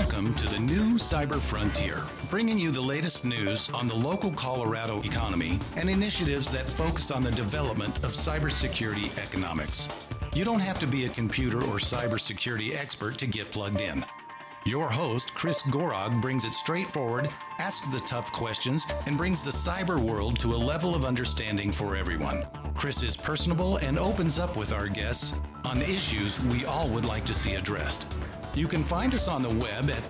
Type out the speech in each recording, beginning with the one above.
Welcome to the new Cyber Frontier, bringing you the latest news on the local Colorado economy and initiatives that focus on the development of cybersecurity economics. You don't have to be a computer or cybersecurity expert to get plugged in. Your host, Chris Gorog, brings it straightforward, asks the tough questions, and brings the cyber world to a level of understanding for everyone. Chris is personable and opens up with our guests on the issues we all would like to see addressed. You can find us on the web at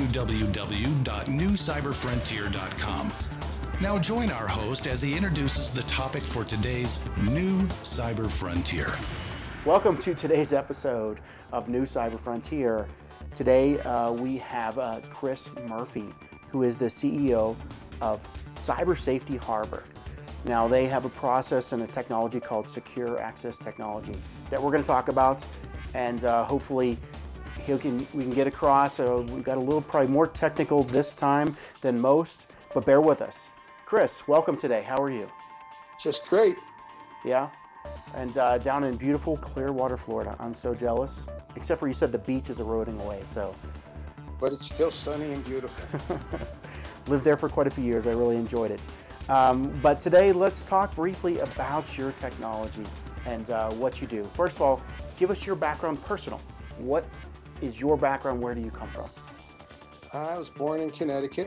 www.newcyberfrontier.com. Now join our host as he introduces the topic for today's new Cyber Frontier. Welcome to today's episode of New Cyber Frontier. Today we have Chris Murphy, who is the CEO of Cyber Safety Harbor. Now they have a process and a technology called Secure Access Technology that we're going to talk about, and hopefully we can get across. We've got a little probably more technical this time than most, but bear with us. Chris, welcome today. How are you? Just great. Yeah? And down in beautiful Clearwater, Florida. I'm so jealous. Except for you said the beach is eroding away, so. But it's still sunny and beautiful. Lived there for quite a few years. I really enjoyed it. But today, let's talk briefly about your technology and what you do. First of all, give us your background personal. What is your background? Where do you come from? I was born in Connecticut.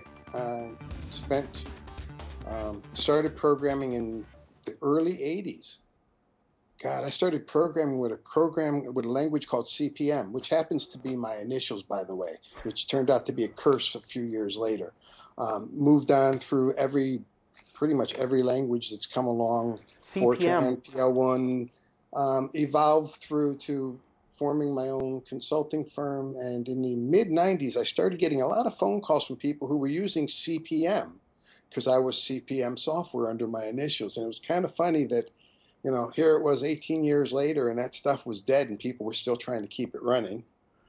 Started programming in the early 80s. God, I started programming with a language called CP/M, which happens to be my initials, by the way, which turned out to be a curse a few years later. Moved on through pretty much every language that's come along. CP/M. Fortran, PL1, evolved through to forming my own consulting firm. And in the mid-90s, I started getting a lot of phone calls from people who were using CP/M because I was CP/M software under my initials. And it was kind of funny that, you know, here it was 18 years later and that stuff was dead and people were still trying to keep it running.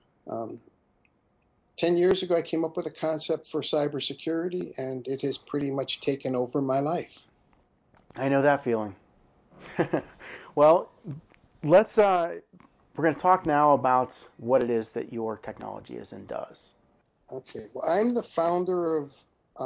10 years ago, I came up with a concept for cybersecurity, and it has pretty much taken over my life. I know that feeling. Well, we're going to talk now about what it is that your technology is and does. Okay. Well, I'm the founder of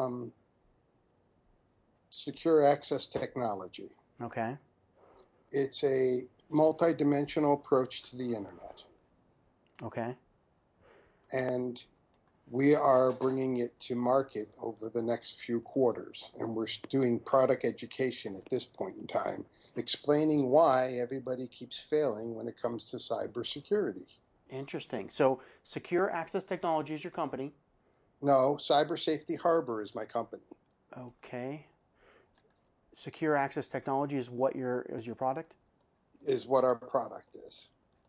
Secure Access Technology. Okay. It's a multi-dimensional approach to the internet. Okay. And we are bringing it to market over the next few quarters. And we're doing product education at this point in time, explaining why everybody keeps failing when it comes to cybersecurity. Interesting. So Secure Access Technology is your company? No, Cyber Safety Harbor is my company. Okay. Secure Access Technology is is your product? Is what our product is.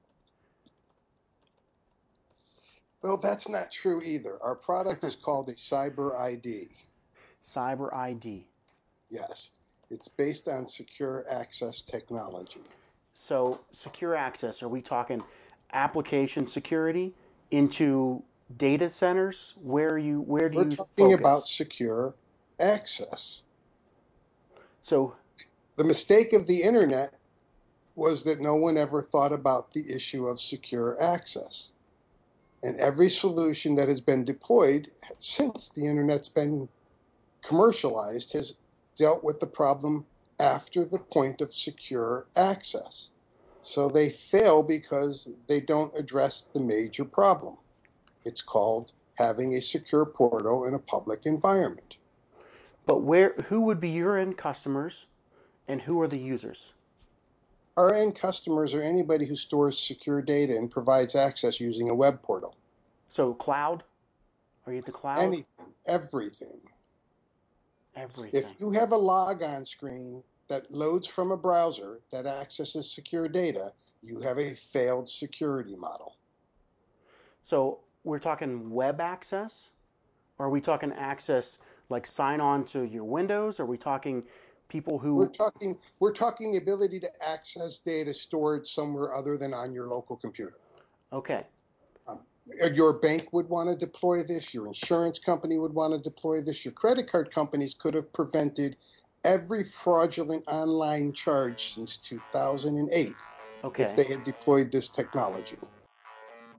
Well, that's not true either. Our product is called a Cyber ID. Cyber ID. Yes. It's based on secure access technology. So secure access, are we talking application security into data centers? Where do you focus? We're talking about secure access. So the mistake of the internet was that no one ever thought about the issue of secure access. And every solution that has been deployed since the internet's been commercialized has dealt with the problem after the point of secure access. So they fail because they don't address the major problem. It's called having a secure portal in a public environment. But who would be your end customers and who are the users? Our end customers are anybody who stores secure data and provides access using a web portal. So cloud? Are you at the cloud? Everything. Everything. If you have a logon screen that loads from a browser that accesses secure data, you have a failed security model. So we're talking web access? Or are we talking access like sign on to your Windows? Are we talking people who... We're talking the ability to access data stored somewhere other than on your local computer. Okay. Your bank would want to deploy this. Your insurance company would want to deploy this. Your credit card companies could have prevented every fraudulent online charge since 2008 if they had deployed this technology.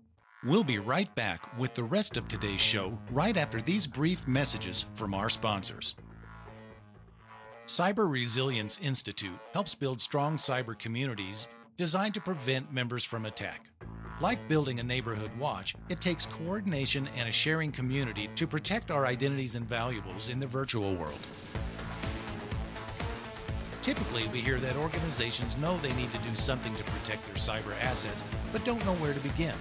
We'll be right back with the rest of today's show right after these brief messages from our sponsors. Cyber Resilience Institute helps build strong cyber communities designed to prevent members from attack. Like building a neighborhood watch, it takes coordination and a sharing community to protect our identities and valuables in the virtual world. Typically, we hear that organizations know they need to do something to protect their cyber assets, but don't know where to begin.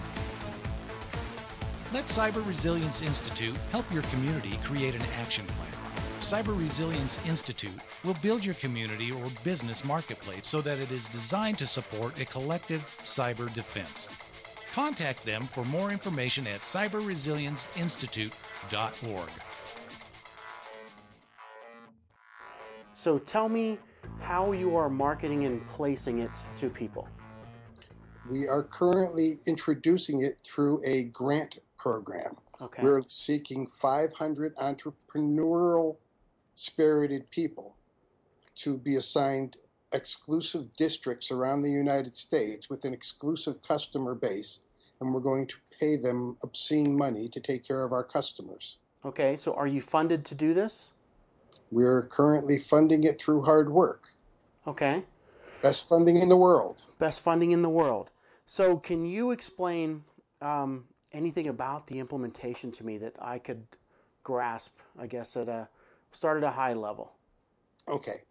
Let Cyber Resilience Institute help your community create an action plan. Cyber Resilience Institute will build your community or business marketplace so that it is designed to support a collective cyber defense. Contact them for more information at cyberresilienceinstitute.org. So tell me how you are marketing and placing it to people. We are currently introducing it through a grant program. Okay. We're seeking 500 entrepreneurial spirited people to be assigned exclusive districts around the United States with an exclusive customer base, and we're going to pay them obscene money to take care of our customers. Okay, so are you funded to do this? We're currently funding it through hard work. Okay. Best funding in the world. Best funding in the world. So can you explain anything about the implementation to me that I could grasp, I guess, start at a high level? Okay.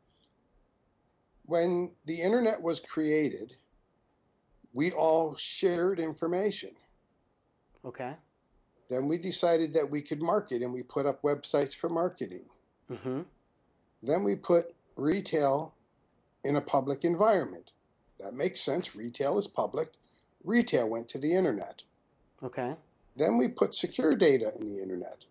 When the internet was created, we all shared information. Okay. Then we decided that we could market, and we put up websites for marketing. Mm-hmm. Then we put retail in a public environment. That makes sense. Retail is public. Retail went to the internet. Okay. Then we put secure data in the internet.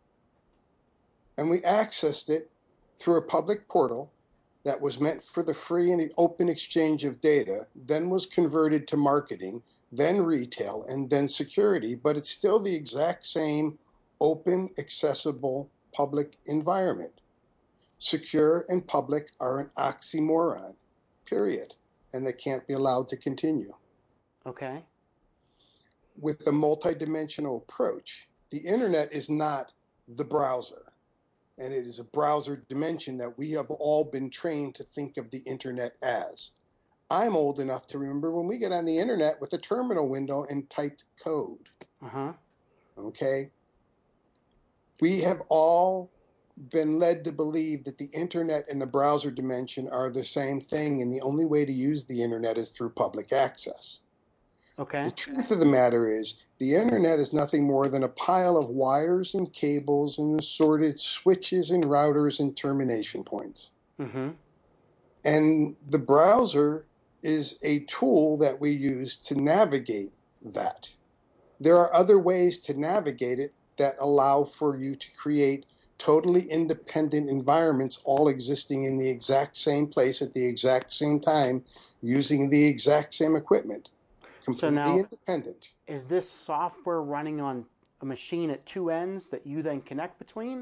And we accessed it through a public portal that was meant for the free and open exchange of data, then was converted to marketing, then retail, and then security, but it's still the exact same open, accessible, public environment. Secure and public are an oxymoron, period, and they can't be allowed to continue. Okay. With the multidimensional approach, the internet is not the browser. And it is a browser dimension that we have all been trained to think of the internet as. I'm old enough to remember when we get on the internet with a terminal window and typed code. Uh-huh. Okay? We have all been led to believe that the internet and the browser dimension are the same thing, and the only way to use the internet is through public access. Okay. The truth of the matter is, the internet is nothing more than a pile of wires and cables and assorted switches and routers and termination points. Mm-hmm. And the browser is a tool that we use to navigate that. There are other ways to navigate it that allow for you to create totally independent environments, all existing in the exact same place at the exact same time, using the exact same equipment. Completely So now, independent. Is this software running on a machine at two ends that you then connect between?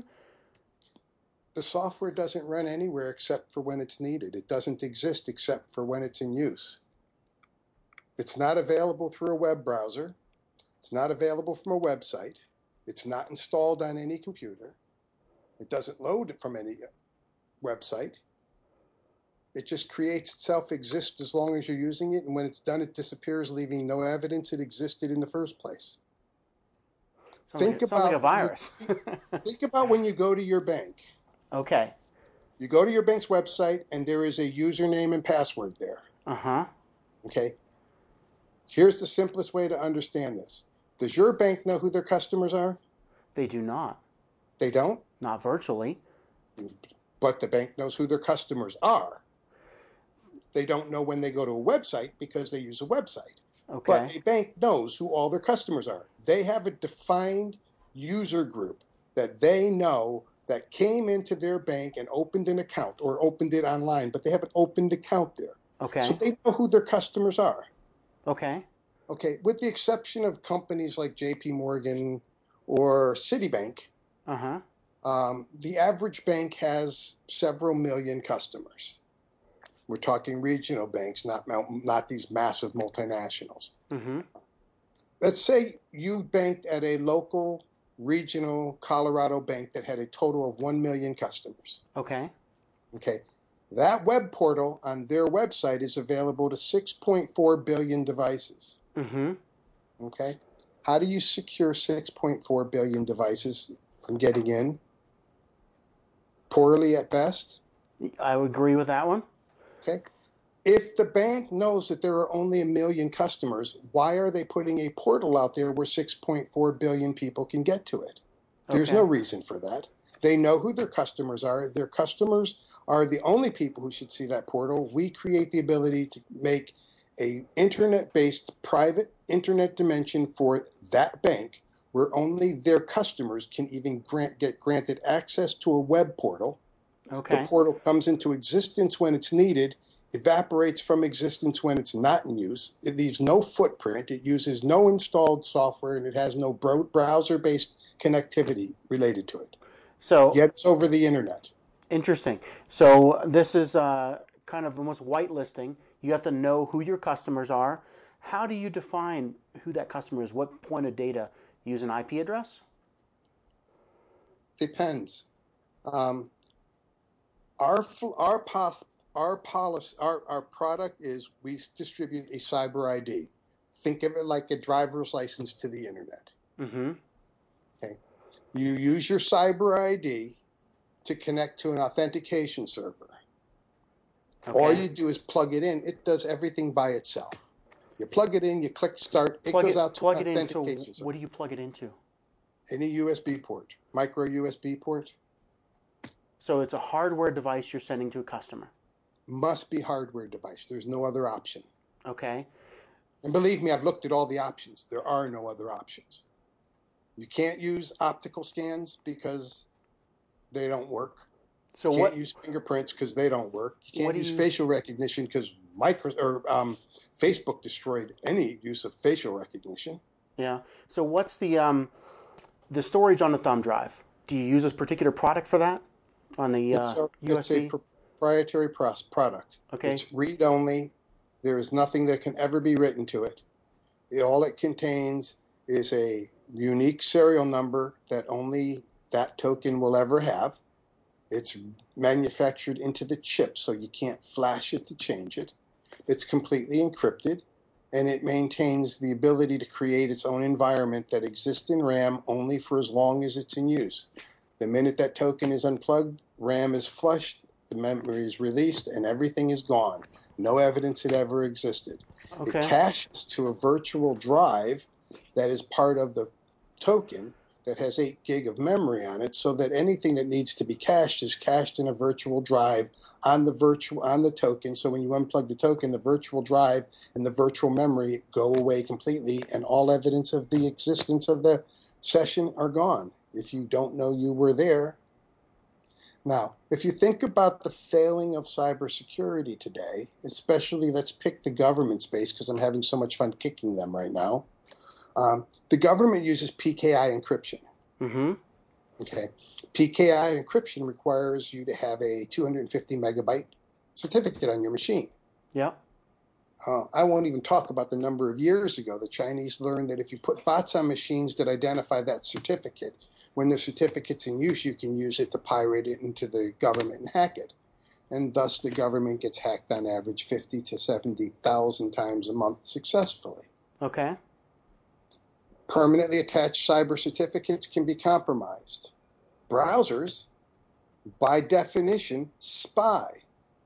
The software doesn't run anywhere except for when it's needed. It doesn't exist except for when it's in use. It's not available through a web browser. It's not available from a website. It's not installed on any computer. It doesn't load from any website. It just creates itself, exists as long as you're using it, and when it's done, it disappears, leaving no evidence it existed in the first place. Sounds like a virus. Think about when you go to your bank. Okay. You go to your bank's website, and there is a username and password there. Uh-huh. Okay? Here's the simplest way to understand this. Does your bank know who their customers are? They do not. They don't? Not virtually. But the bank knows who their customers are. They don't know when they go to a website because they use a website. Okay. But a bank knows who all their customers are. They have a defined user group that they know that came into their bank and opened an account or opened it online, but they have an opened account there. Okay. So they know who their customers are. Okay. Okay, with the exception of companies like JP Morgan or Citibank, Uh-huh. the average bank has several million customers. We're talking regional banks, not these massive multinationals. Mm-hmm. Let's say you banked at a local regional Colorado bank that had a total of 1 million customers. Okay. Okay. That web portal on their website is available to 6.4 billion devices. Mm-hmm. Okay. How do you secure 6.4 billion devices from getting in? Poorly at best. I would agree with that one. Okay. If the bank knows that there are only 1 million customers, why are they putting a portal out there where 6.4 billion people can get to it? There's no Okay. reason for that. They know who their customers are. Their customers are the only people who should see that portal. We create the ability to make a internet-based private internet dimension for that bank where only their customers can even get granted access to a web portal. The Okay. portal comes into existence when it's needed, evaporates from existence when it's not in use. It leaves no footprint. It uses no installed software, and it has no browser-based connectivity related to it. So Yet it's over the internet. interesting. So this is kind of almost whitelisting. You have to know who your customers are. How do you define who that customer is? What point of data? Use an IP address? Depends. Um, our policy, our product is we distribute a cyber ID. Think of it like a driver's license to the internet. Mm-hmm. Okay. You use your cyber ID to connect to an authentication server. Okay. All you do is plug it in. It does everything by itself. You plug it in, you click start, it goes out to plug an it into. authentication server. What do you plug it into? Any USB port, micro USB port. So it's a hardware device you're sending to a customer. Must be hardware device. There's no other option. Okay. And believe me, I've looked at all the options. There are no other options. You can't use optical scans because they don't work. So You what? can't use fingerprints because they don't work. You What can't do use you- facial recognition because Facebook destroyed any use of facial recognition. Yeah. So what's the storage on the thumb drive? Do you use a particular product for that on the It's a USB? proprietary product. Okay. It's read-only. There is nothing that can ever be written to it. All it contains is a unique serial number that only that token will ever have. It's manufactured into the chip, so you can't flash it to change it. It's completely encrypted, and it maintains the ability to create its own environment that exists in RAM only for as long as it's in use. The minute that token is unplugged, RAM is flushed, the memory is released, and everything is gone. No evidence it ever existed. Okay. It caches to a virtual drive that is part of the token that has 8 gig of memory on it, so that anything that needs to be cached is cached in a virtual drive on the token. So when you unplug the token, the virtual drive and the virtual memory go away completely, and all evidence of the existence of the session are gone. If you don't know you were there. Now, if you think about the failing of cybersecurity today, especially let's pick the government space because I'm having so much fun kicking them right now. The government uses PKI encryption. Mm-hmm. Okay. PKI encryption requires you to have a 250 megabyte certificate on your machine. Yeah. I won't even talk about the number of years ago the Chinese learned that if you put bots on machines that identify that certificate, when the certificate's in use, you can use it to pirate it into the government and hack it. And thus the government gets hacked on average 50 to 70,000 times a month successfully. Okay. Permanently attached cyber certificates can be compromised. Browsers, by definition, spy.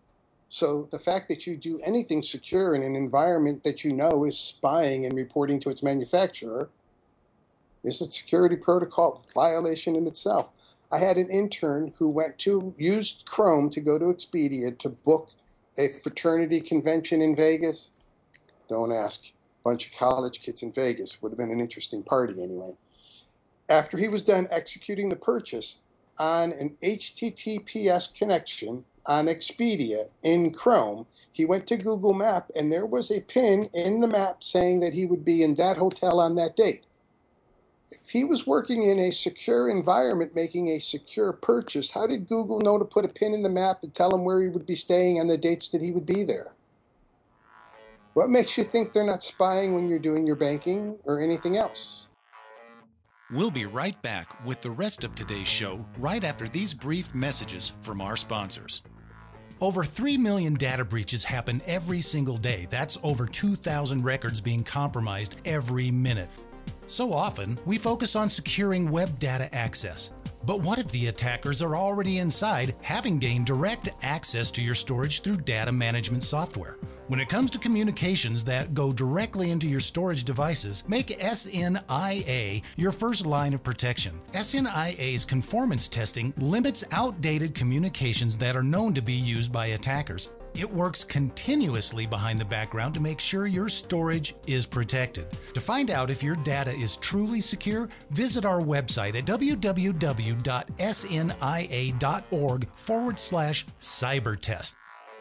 So the fact that you do anything secure in an environment that you know is spying and reporting to its manufacturer is a security protocol violation in itself. I had an intern who used Chrome to go to Expedia to book a fraternity convention in Vegas. Don't ask. Bunch of college kids in Vegas. Would have been an interesting party anyway. After he was done executing the purchase on an HTTPS connection on Expedia in Chrome, he went to Google Map and there was a pin in the map saying that he would be in that hotel on that date. If he was working in a secure environment making a secure purchase, how did Google know to put a pin in the map and tell him where he would be staying on the dates that he would be there? What makes you think they're not spying when you're doing your banking or anything else? We'll be right back with the rest of today's show right after these brief messages from our sponsors. Over 3 million data breaches happen every single day. That's over 2,000 records being compromised every minute. So often, we focus on securing web data access. But what if the attackers are already inside, having gained direct access to your storage through data management software? When it comes to communications that go directly into your storage devices, make SNIA your first line of protection. SNIA's conformance testing limits outdated communications that are known to be used by attackers. It works continuously behind the background to make sure your storage is protected. To find out if your data is truly secure, visit our website at www.snia.org/cybertest.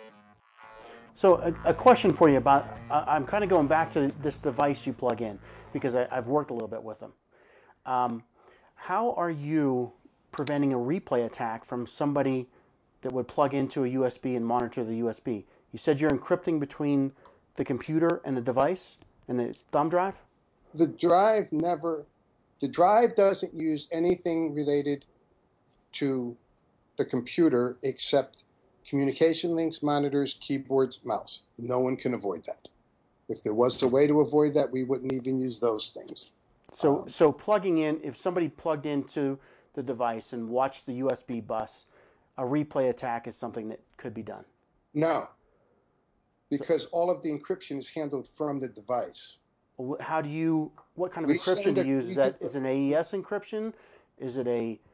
So a question for you about, I'm kind of going back to this device you plug in because I've worked a little bit with them. How are you preventing a replay attack from somebody that would plug into a USB and monitor the USB? You said you're encrypting between the computer and the device and the thumb drive? The drive doesn't use anything related to the computer except communication links, monitors, keyboards, mouse. No one can avoid that. If there was a way to avoid that, we wouldn't even use those things. So plugging in, if somebody plugged into the device and watched the USB bus, a replay attack is something that could be done? No, because all of the encryption is handled from the device. What kind of encryption do you use? Is it an AES encryption? Is it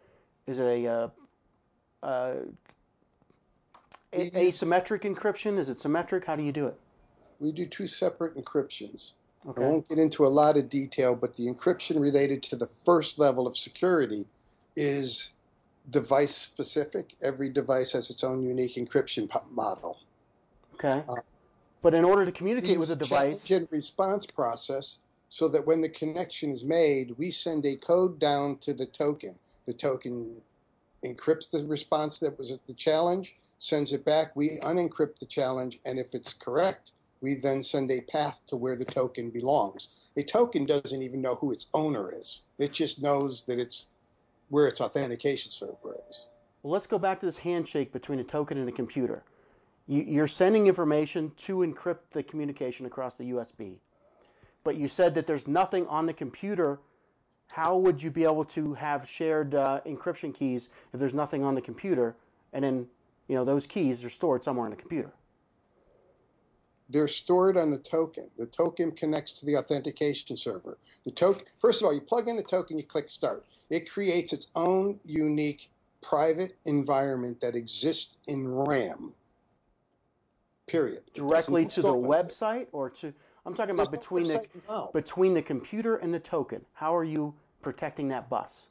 asymmetric encryption? Is it symmetric? How do you do it? We do two separate encryptions. Okay. I won't get into a lot of detail, but the encryption related to the first level of security is device specific. Every device has its own unique encryption model. Okay. But in order to communicate with a device, challenge and response process, so that when the connection is made, we send a code down to the token. The token encrypts the response that was at the challenge, sends it back, we unencrypt the challenge, and if it's correct, we then send a path to where the token belongs. A token doesn't even know who its owner is. It just knows that it's where its authentication server is. Well, let's go back to this handshake between a token and a computer. You're sending information to encrypt the communication across the USB, but you said that there's nothing on the computer. How would you be able to have shared encryption keys if there's nothing on the computer, and then those keys are stored somewhere on the computer? They're stored on the token. The token connects to the authentication server. The token, first of all, you plug in the token, you click start. It creates its own unique private environment that exists in RAM. Period. Directly to the website, or to? I'm talking about between the computer and the token. How are you protecting that bus?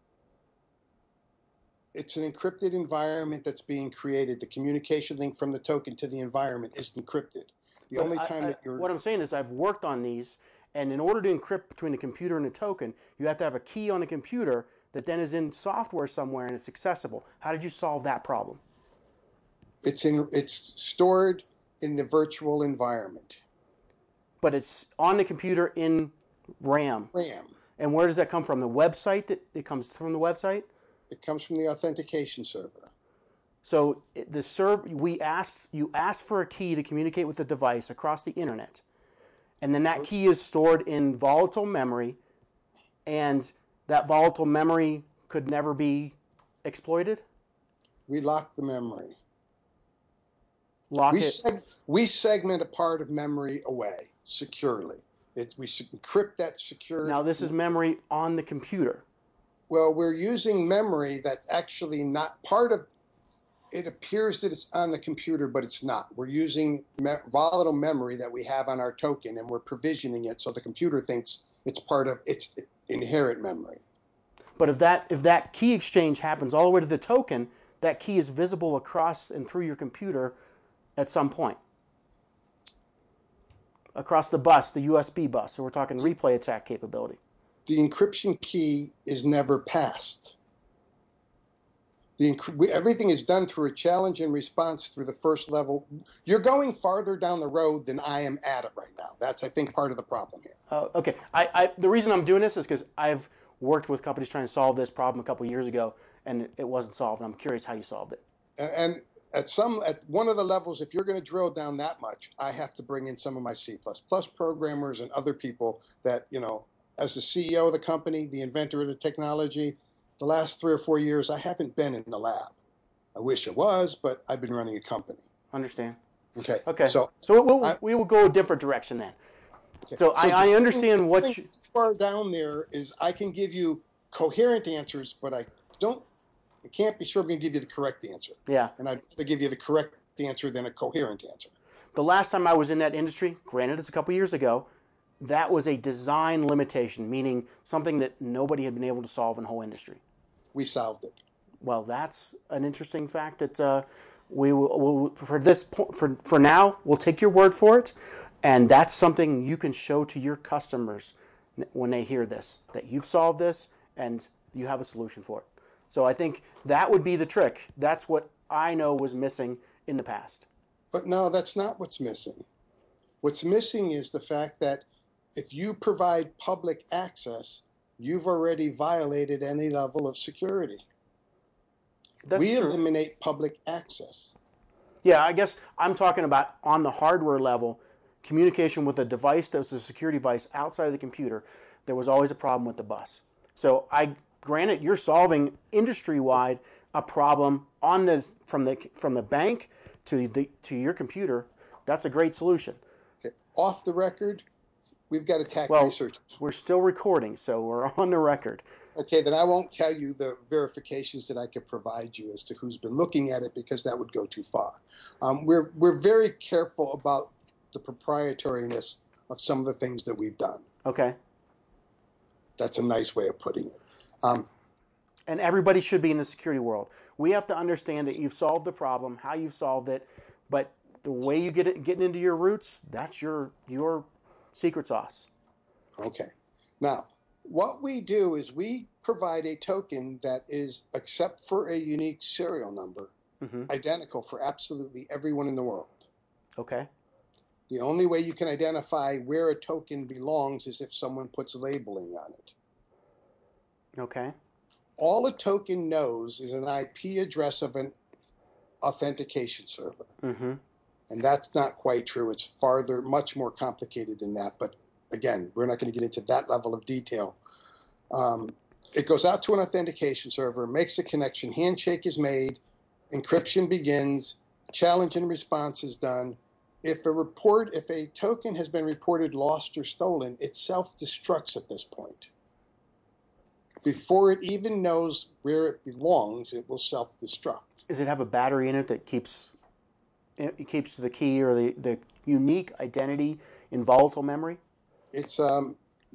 It's an encrypted environment that's being created. The communication link from the token to the environment is encrypted. The only time that you're... What I'm saying is I've worked on these, and in order to encrypt between the computer and the token, you have to have a key on the computer that then is in software somewhere and it's accessible. How did you solve that problem? It's stored in the virtual environment. But it's on the computer in RAM. RAM. And where does that come from? The website? It comes from the website? It comes from the authentication server. So you asked for a key to communicate with the device across the internet, and then that key is stored in volatile memory, and that volatile memory could never be exploited? We lock the memory. We segment a part of memory away securely. We encrypt that securely. Now this is memory on the computer. Well, we're using memory that's actually not part of. It appears that it's on the computer, but it's not. We're using volatile memory that we have on our token, and we're provisioning it so the computer thinks it's part of its inherent memory. But if that key exchange happens all the way to the token, that key is visible across and through your computer at some point. Across the bus, the USB bus. So we're talking replay attack capability. The encryption key is never passed. Everything is done through a challenge and response through the first level. You're going farther down the road than I am at it right now. That's, I think, part of the problem here. Okay. The reason I'm doing this is because I've worked with companies trying to solve this problem a couple of years ago, and it wasn't solved. And I'm curious how you solved it. And at one of the levels, if you're going to drill down that much, I have to bring in some of my C++ programmers and other people that, as the CEO of the company, the inventor of the technology, the last 3 or 4 years, I haven't been in the lab. I wish I was, but I've been running a company. Understand. Okay. Okay. So we will go a different direction then. Okay. So I understand what you... Far down there is I can give you coherent answers, but I can't be sure I'm going to give you the correct answer. Yeah. And I'd rather give you the correct answer than a coherent answer. The last time I was in that industry, granted it's a couple years ago, that was a design limitation, meaning something that nobody had been able to solve in the whole industry. We solved it. Well, that's an interesting fact that we will for now, we'll take your word for it, and that's something you can show to your customers when they hear this, that you've solved this and you have a solution for it. So I think that would be the trick. That's what I know was missing in the past. But no, that's not what's missing. What's missing is the fact that if you provide public access, you've already violated any level of security. That's true. Eliminate public access. Yeah, I guess I'm talking about on the hardware level, communication with a device that was a security device outside of the computer. There was always a problem with the bus. So granted, you're solving industry-wide a problem from the bank to your computer. That's a great solution. Okay. Off the record, we've got attack research. We're still recording, so we're on the record. Okay, then I won't tell you the verifications that I could provide you as to who's been looking at it, because that would go too far. We're very careful about the proprietariness of some of the things that we've done. Okay. That's a nice way of putting it. And everybody should be in the security world. We have to understand that you've solved the problem, how you've solved it, but the way you getting into your roots, that's your secret sauce. Okay. Now, what we do is we provide a token that is, except for a unique serial number, identical for absolutely everyone in the world. Okay. The only way you can identify where a token belongs is if someone puts labeling on it. Okay. All a token knows is an IP address of an authentication server. And that's not quite true. It's much more complicated than that. But again, we're not going to get into that level of detail. It goes out to an authentication server, makes the connection, handshake is made, encryption begins, challenge and response is done. If a token has been reported lost or stolen, it self-destructs at this point. Before it even knows where it belongs, it will self-destruct. Does it have a battery in it that keeps the key or the unique identity in volatile memory? It's no,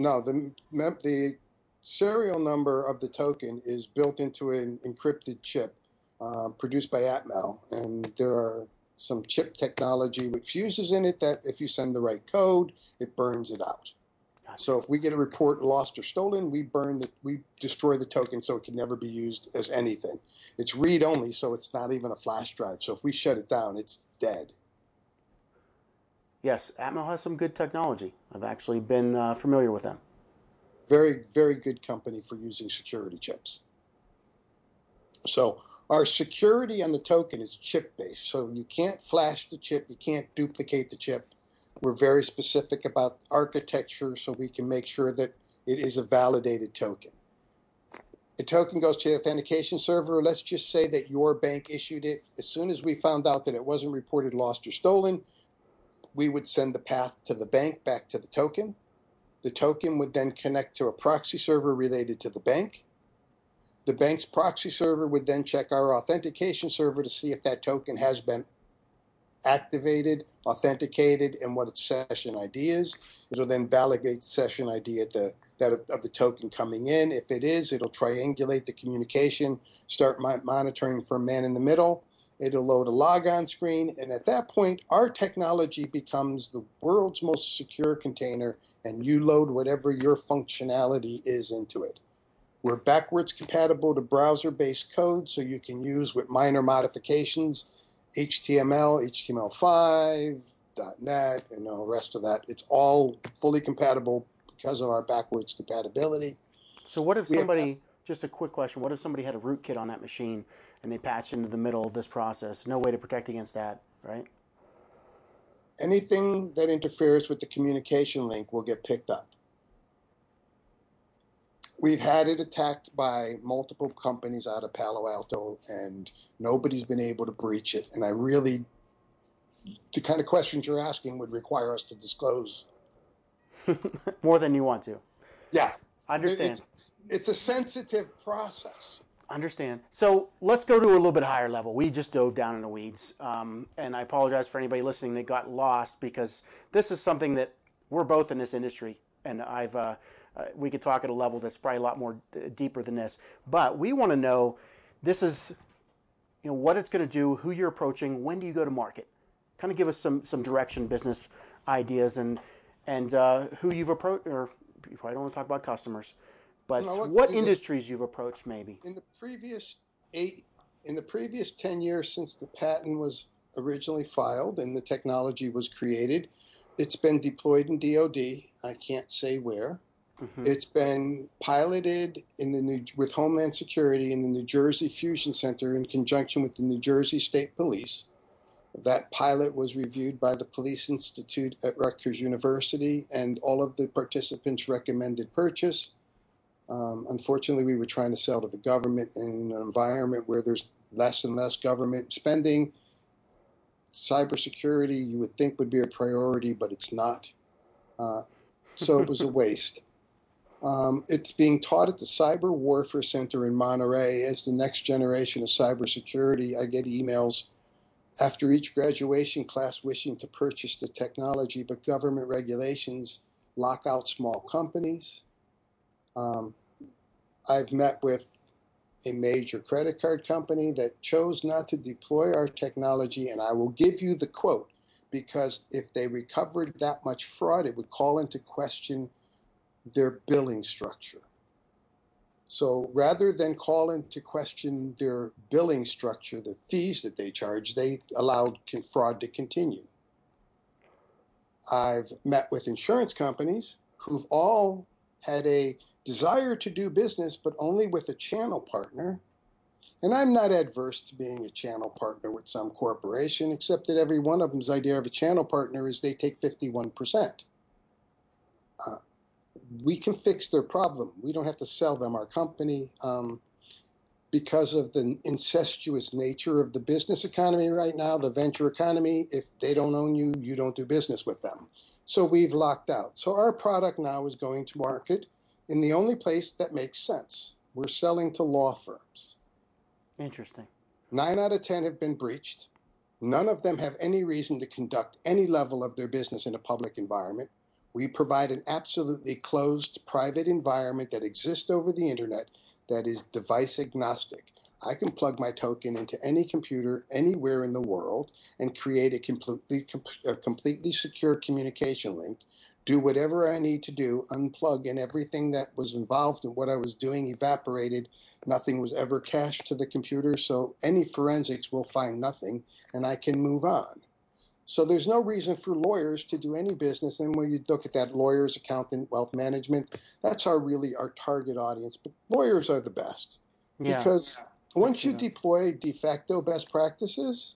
the serial number of the token is built into an encrypted chip produced by Atmel, and there are some chip technology with fuses in it that if you send the right code, it burns it out. So if we get a report lost or stolen, we destroy the token so it can never be used as anything. It's read-only, so it's not even a flash drive. So if we shut it down, it's dead. Yes, Atmel has some good technology. I've actually been familiar with them. Very, very good company for using security chips. So our security on the token is chip-based. So you can't flash the chip, you can't duplicate the chip. We're very specific about architecture so we can make sure that it is a validated token. The token goes to the authentication server. Let's just say that your bank issued it. As soon as we found out that it wasn't reported lost or stolen, we would send the path to the bank back to the token. The token would then connect to a proxy server related to the bank. The bank's proxy server would then check our authentication server to see if that token has been activated, authenticated, and what its session ID is. It'll then validate the session ID of the token coming in. If it is, it'll triangulate the communication, start monitoring for a man in the middle. It'll load a logon screen, and at that point, our technology becomes the world's most secure container, and you load whatever your functionality is into it. We're backwards compatible to browser-based code, so you can use with minor modifications HTML, HTML5, .NET, and all the rest of that. It's all fully compatible because of our backwards compatibility. So what if somebody, just a quick question, what if somebody had a rootkit on that machine and they patched into the middle of this process? No way to protect against that, right? Anything that interferes with the communication link will get picked up. We've had it attacked by multiple companies out of Palo Alto, and nobody's been able to breach it. And the kind of questions you're asking would require us to disclose. More than you want to. Yeah. I understand. It's a sensitive process. Understand. So let's go to a little bit higher level. We just dove down in the weeds. And I apologize for anybody listening that got lost, because this is something that we're both in this industry. And we could talk at a level that's probably a lot more deeper than this. But we want to know, this is, what it's going to do, who you're approaching, when do you go to market? Kind of give us some direction, business ideas, and who you've approached, or you probably don't want to talk about customers, but what industries you've approached maybe. In the previous 10 years since the patent was originally filed and the technology was created, it's been deployed in DoD. I can't say where. Mm-hmm. It's been piloted with Homeland Security in the New Jersey Fusion Center in conjunction with the New Jersey State Police. That pilot was reviewed by the Police Institute at Rutgers University, and all of the participants recommended purchase. Unfortunately, we were trying to sell to the government in an environment where there's less and less government spending. Cybersecurity, you would think, would be a priority, but it's not. So it was a waste. It's being taught at the Cyber Warfare Center in Monterey as the next generation of cybersecurity. I get emails after each graduation class wishing to purchase the technology, but government regulations lock out small companies. I've met with a major credit card company that chose not to deploy our technology, and I will give you the quote, because if they recovered that much fraud, it would call into question their billing structure. So rather than call into question their billing structure, the fees that they charge, they allowed fraud to continue. I've met with insurance companies who've all had a desire to do business, but only with a channel partner. And I'm not adverse to being a channel partner with some corporation, except that every one of them's idea of a channel partner is they take 51%. We can fix their problem. We don't have to sell them our company. Because of the incestuous nature of the business economy right now, the venture economy, if they don't own you, you don't do business with them. So we've locked out. So our product now is going to market in the only place that makes sense. We're selling to law firms. Interesting. 9 out of 10 have been breached. None of them have any reason to conduct any level of their business in a public environment. We provide an absolutely closed private environment that exists over the internet that is device agnostic. I can plug my token into any computer anywhere in the world and create a completely secure communication link, do whatever I need to do, unplug, and everything that was involved in what I was doing evaporated. Nothing was ever cached to the computer, so any forensics will find nothing, and I can move on. So there's no reason for lawyers to do any business. And when you look at that, lawyers, accountant, wealth management, that's really our target audience. But lawyers are the best. Yeah. Because once you deploy de facto best practices,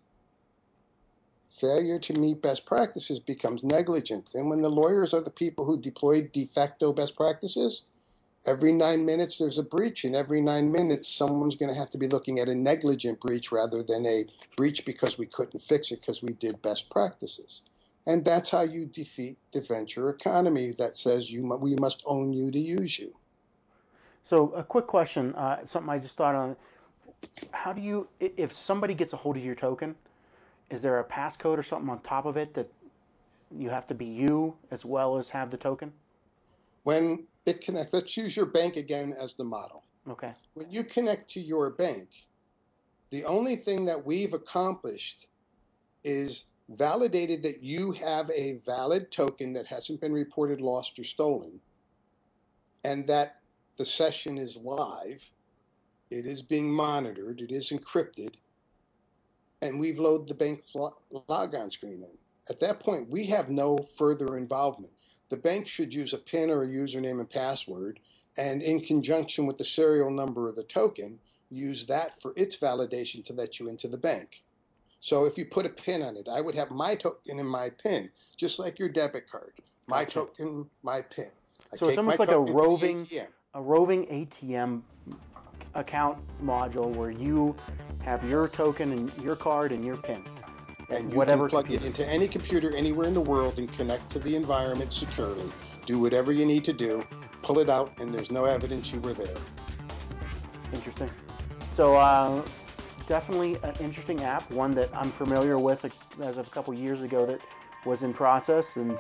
failure to meet best practices becomes negligent. And when the lawyers are the people who deploy de facto best practices, every 9 minutes there's a breach, and every 9 minutes someone's going to have to be looking at a negligent breach rather than a breach because we couldn't fix it because we did best practices. And that's how you defeat the venture economy that says we must own you to use you. So a quick question, something I just thought on. How do you, if somebody gets a hold of your token, is there a passcode or something on top of it that you have to be you as well as have the token? When it connects, let's use your bank again as the model. Okay. When you connect to your bank, the only thing that we've accomplished is validated that you have a valid token that hasn't been reported lost or stolen, and that the session is live, it is being monitored, it is encrypted, and we've loaded the bank logon screen in. At that point, we have no further involvement. The bank should use a PIN or a username and password, and in conjunction with the serial number of the token, use that for its validation to let you into the bank. So if you put a PIN on it, I would have my token and my PIN, just like your debit card. My token, my PIN. So it's almost like a roving ATM account module where you have your token and your card and your PIN. And you can plug it into any computer anywhere in the world and connect to the environment securely. Do whatever you need to do, pull it out, and there's no evidence you were there. Interesting. So definitely an interesting app, one that I'm familiar with as of a couple years ago that was in process. And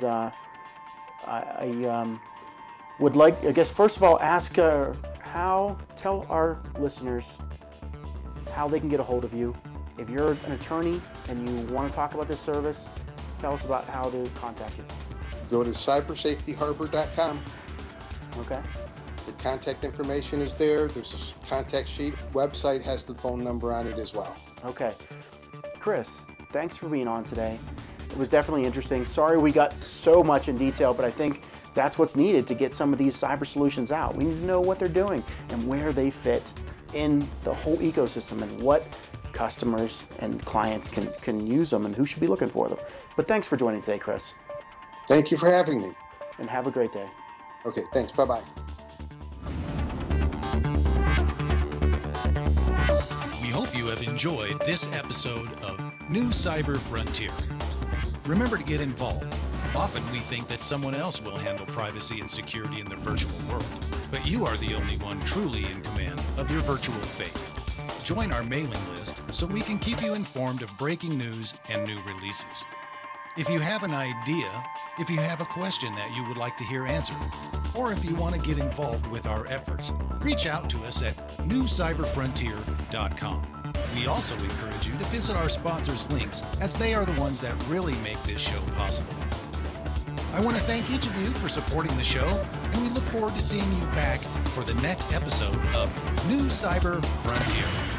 I would like, I guess, first of all, ask tell our listeners how they can get a hold of you. If you're an attorney and you want to talk about this service, tell us about how to contact you. Go to cybersafetyharbor.com. Okay. The contact information is there. There's a contact sheet. Website has the phone number on it as well. Okay. Chris, thanks for being on today. It was definitely interesting. Sorry we got so much in detail, but I think that's what's needed to get some of these cyber solutions out. We need to know what they're doing and where they fit in the whole ecosystem and what customers and clients can use them and who should be looking for them. But thanks for joining today, Chris. Thank you for having me. And have a great day. Okay, thanks. Bye-bye. We hope you have enjoyed this episode of New Cyber Frontier. Remember to get involved. Often we think that someone else will handle privacy and security in the virtual world, but you are the only one truly in command of your virtual fate. Join our mailing list so we can keep you informed of breaking news and new releases. If you have an idea, if you have a question that you would like to hear answered, or if you want to get involved with our efforts, reach out to us at newcyberfrontier.com. We also encourage you to visit our sponsors' links, as they are the ones that really make this show possible. I want to thank each of you for supporting the show, and we look forward to seeing you back for the next episode of New Cyber Frontier.